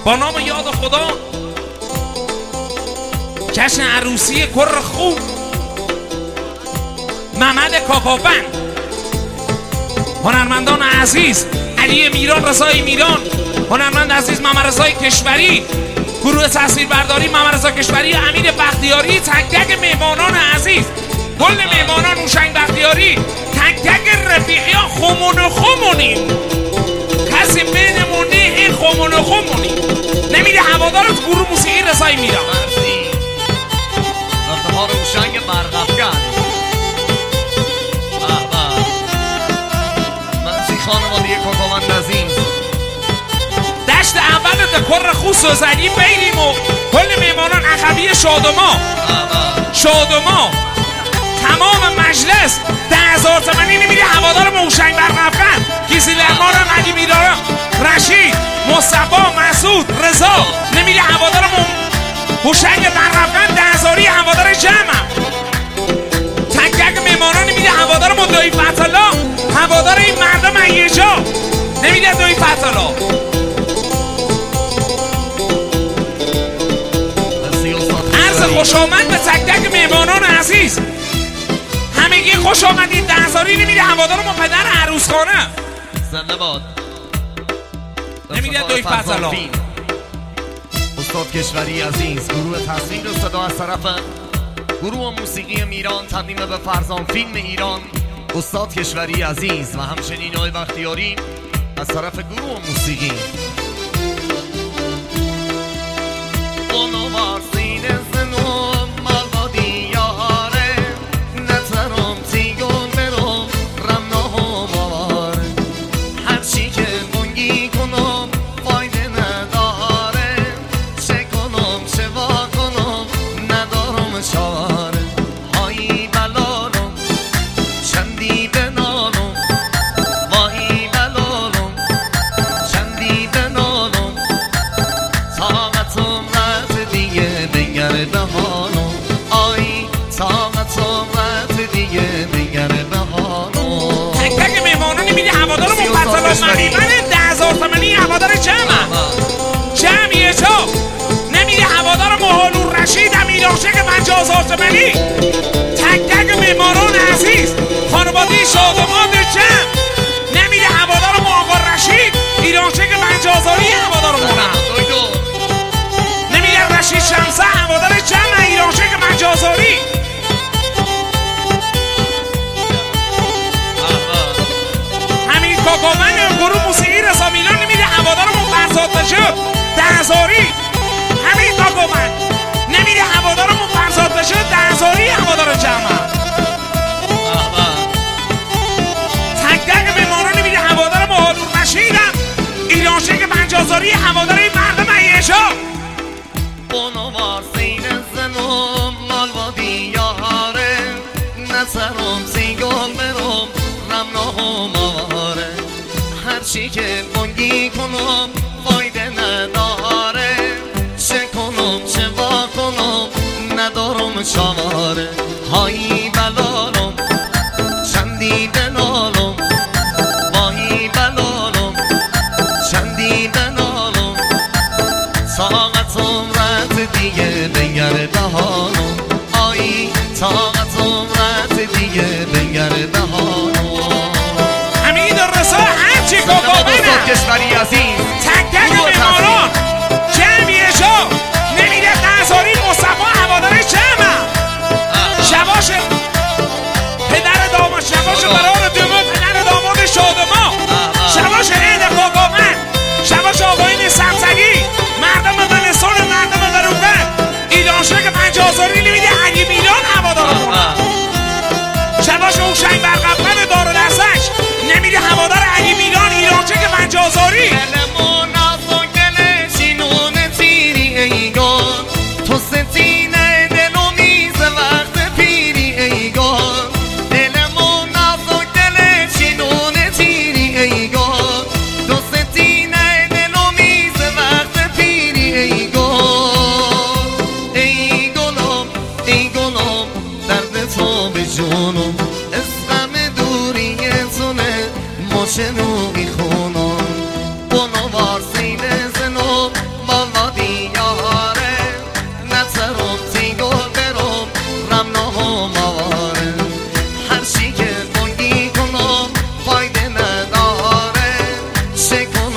با نام یاد خدا جشن عروسی کر خوب محمد کاکاوند، هنرمندان عزیز علی میران، رضای میران، هنرمند عزیز محمد رضای کشوری، گروه تصویربرداری محمد رضا کشوری، امیر بختیاری، تک تک مهمانان عزیز، کل مهمانان هوشنگ بختیاری، تک تک رفیقیان خمونیم کسی بینمونه این خمونیم نمیده هوادارت گروه موسیقی رضای میران. افتخار هوشنگ برقفکن منزی خانواده کاکاوند عزیز، دشت اول کر خوب سوزنی بیریم و کل مهمانان عقبی شادما تمام مجلس 10,000 تومانی نمیده هوادار هوشنگ برقفکن، کیسی لرمان، علی میران، رشید، مصطفی، مسعود، رضا نمیده هوادار هوشنگ برقفکن 10,000 هوادار جمع. تک تک مهمانان نمیده هوادار دایی فتح‌الله، هوادار این مردم ایجا نمیده دایی فتح‌الله. عرض خوش آمد به تک تک مهمانان عزیز، همگی خوش آمدید. 10,000 نمیده هوادار ما پدر عروسخانه زنده باد نمیده دایی فتح‌الله. استاد کشوری عزیز، گروه تصویر و صدا از طرف گروه موسیقی میران تقدیم به فرزان فیلم ایران استاد کشوری عزیز و همچنین آقای بختیاری از طرف گروه موسیقی. من 10,000 تومانی هوادار جمعیه جا نمیده هوادار محالور رشید، امیر عاشق 50,000 تومانی. تک تک مهمانان عزیز خانواده شادمان جمع نمیده هوادار آقا رشید، ایرانشق 50,000 هوادار مونم نمیده رشید شمسه هوادار جمع ایرانشق 50,000. کاکاوند گروه موسیقی رضا میران نمیده هوادار فرزاد بشه 10,000. همین کاکاوند نمیده هوادار فرزاد بشه 10,000 هوادار جمع. تک تک مهمانان نمیده هوادار محالور رشیدم، ایرانشق 50,000 هوادار این مردم ایجا. اونو وار سین زنم مالوادی یاره نظرم سیگل برم رمناهم آره، هرچی که بانگی کنم فایده نداره، چه کنم چه با کنم ندارم چاره. هایی بلالم چندی بنالم، وایی بلالم چندی بنالم، طاقتم رد دیگه بگرده حالم، آی طاقتم رد دیگه بگرده حالم. استاد کشوری عزیز تک تک مهمانان جمعیه جا نمیده 10,000 مصطفی هوادار جمع. شباش پدر داماد، شباش برار دوم پدر داماد شادما، شباش عید کاکاوند، شباش آقایون سمسگی، مردم ولستان، مردم وروبه، ایرانشق 50,000 نمیده علی میران هوادار مونم. شباش هوشنگ برقفکن دارالاسش نمیده هوادار علی میران ایرانشق 50,000. دلمون از اون گل چینون تیری ایگان، تو ستینه دلو میزه وقت پیری ایگان. دلمون از اون گل چینون تیری ایگان، تو ستینه دلو میزه وقت پیری ایگان. ای گلم درد تو به جونم، اسم دوری تونه مچنو میخونم. بونو وار سینه زنم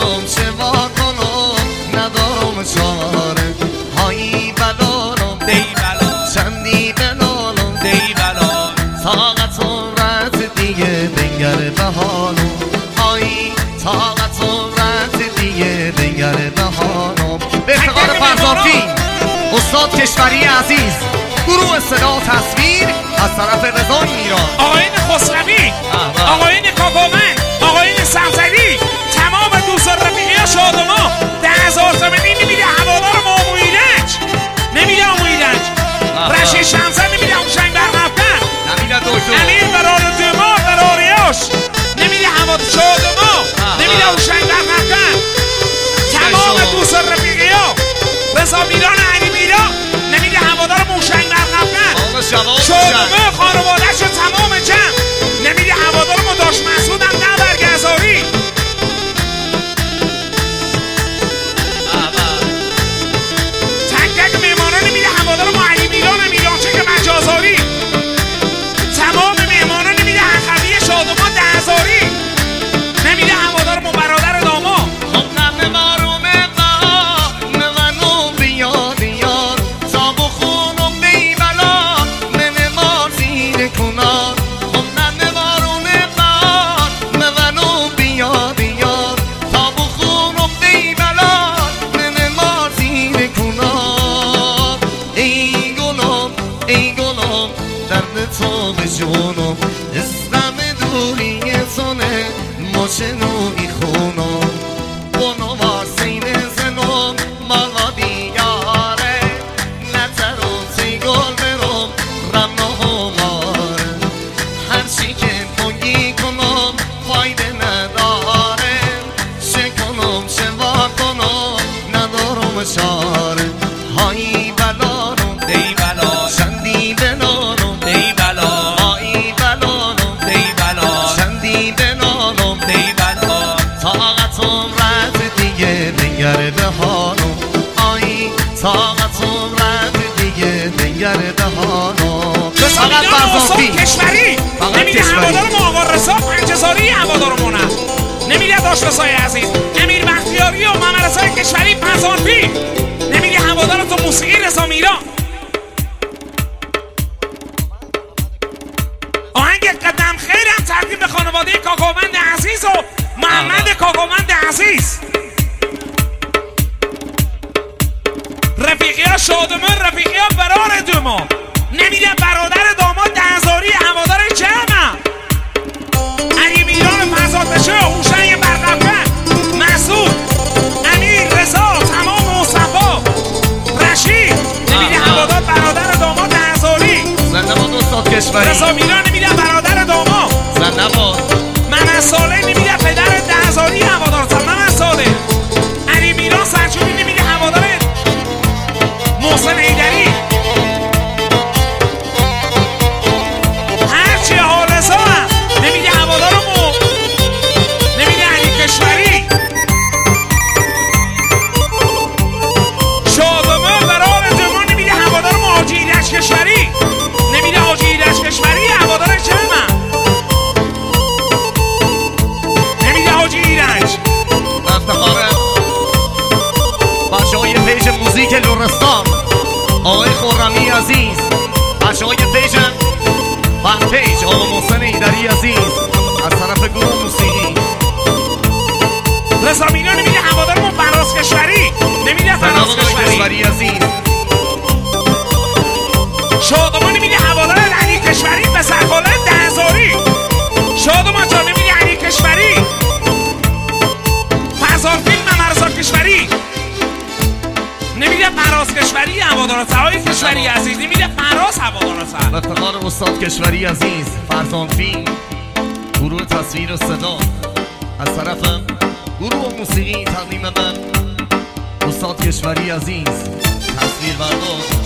کنم چه وا کنم ندارم چاره هایی بلالم دی بلا چندی بلالم دی بلا طاقت و رد دیگه بنگر به حالم آی طاقت و رد دیگه بنگر به حالم به افتخار فرزانفی استاد کشوری عزیز گروه صدا تصویر از طرف رضا میران آقایون خسروی آقایون کاکومن آقایون سمزدی تمام دوستان رفیقی شادما 10,000 تومانی نمیده هوادار مامو ایرج نمیده مامو ایرج رشید شمسن نمیده حسین برنفتن نمیده دوشو امیر برار دمار براریاش نمیده هوادار شادما نمیده حسین برنفتن تمام دوستان رفیقی ها رضا میران علی میران نمیده هوادار موشنگ برنفتن شادما خانوادهش تمام جمع نمیده هوادار ما داشت مسعود هم نه برگزاری تک تک مهمانان نمیده هوادار ما علی میران میرانچه که مجازاری تمام مهمانان نمیده اخوی شادما 10,000 نمیده هوادار ما برادر داما جونم اسلام دوری زنه مشنوی خونم بونو واسین زنم مالا بیاره نترون سی گل برم رمنا هماره هرچی که پنگی کنم فایده نداره چه کنم چه وا کنم ندارم چاره هایی بلارم دی بلا چندی بلارم دی بلا هایی بلارم دی بلا چندی بلارم دی بلا طاقتم رد دیگه بنگر به حالم آی طاقتم رد دیگه بنگر به حالم فقط فرزانفی کشوری نمیده هوادار ما آقا رضا 5,000 هوادار ما نه نمیده داشت رضای عزیز امیر بختیاری و محمد رضای کشوری فرزانفی نمیده هوادار تو موسیقی رضا میران آهنگ قدم خیرم ترتیب به خانواده کاکومند عزیز و محمد کاکومند عزیز رفیقی ها شادمان رفیقی ها برار دوما نمیده برادر داماد 10,000 هوادار جمع علی میران فرزاد بشه هوشنگ برقفه مسعود امیر رضا تمام مصطفی رشید نمیده هوادار برادر داماد 10,000 زنده باد استاد کشوری رضا میران نمیده برادر داماد زنده باد محمد صالح نمیده پدر 10,000 هوادار محمد صالح علی میران سرچوبی نمیده هوادار محسن حیدری هرچی آرزا نمیده هوادارمو نمیده علی کشوری شادمان برای دمان نمیده هوادارمو حاجی ایرج کشوری نمیده حاجی ایرج کشوری هوادار جمع نمیده حاجی ایرج افتخار بچه های پیج موزیک لرستان آقای خرمی عزیز بچه های پیج فن پیج آقا محسن ایدری عزیز از طرف گروه موسیقی رضا میران نمیده هوادارمون فراز کشوری نمیده فراز کشوری عزیز شادمان نمیده هوادار علی کشوری به سرخاله 10,000 شادمان جان نمیده علی کشوری فرزان فیلم مرزا کشوری نمیده فراز کشوری هوادار سهای کشوری عزیز نمیده فراز هوادار سر افتخار استاد کشوری عزیز فرزان فیلم گروه تصویر و صدا از طرف گروه موسیقی تقدیم به استاد کشوری عزیز تصویر بردار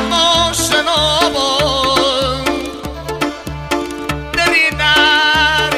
در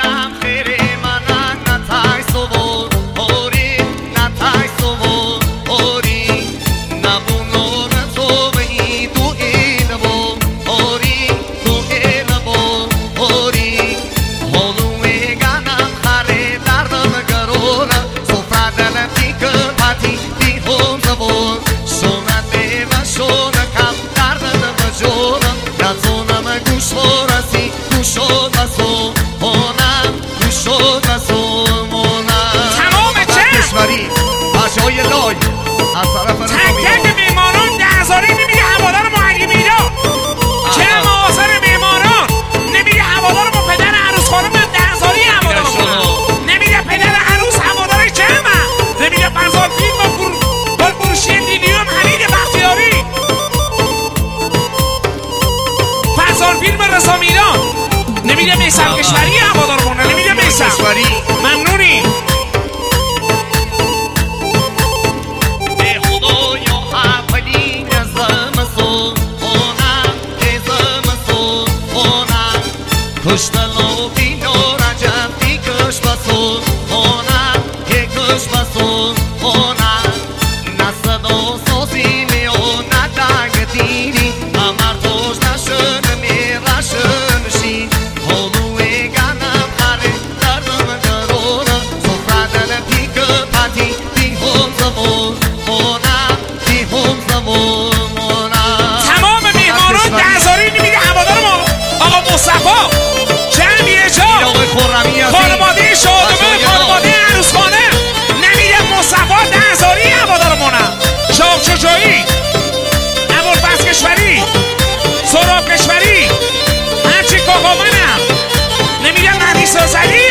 نمیده میسم کشوری هوادار کنه نمیده میسم ممنونی به خدایا حفلی نزم سلطانم ازم سلطانم کشتلو بینا رجب دی کش بسلطانم که کش بسلطانم نصدا سازی میو ندنگ دینی امر توش نشن میرشن شی خانواده شادمه خانواده عروسخانه نمیده مصطفی دهزاری هوادارمونم شاه شجاعی ابوالفضل کشوری سهراب کشوری هرچی کاکا منم نمیده مهدی سازلی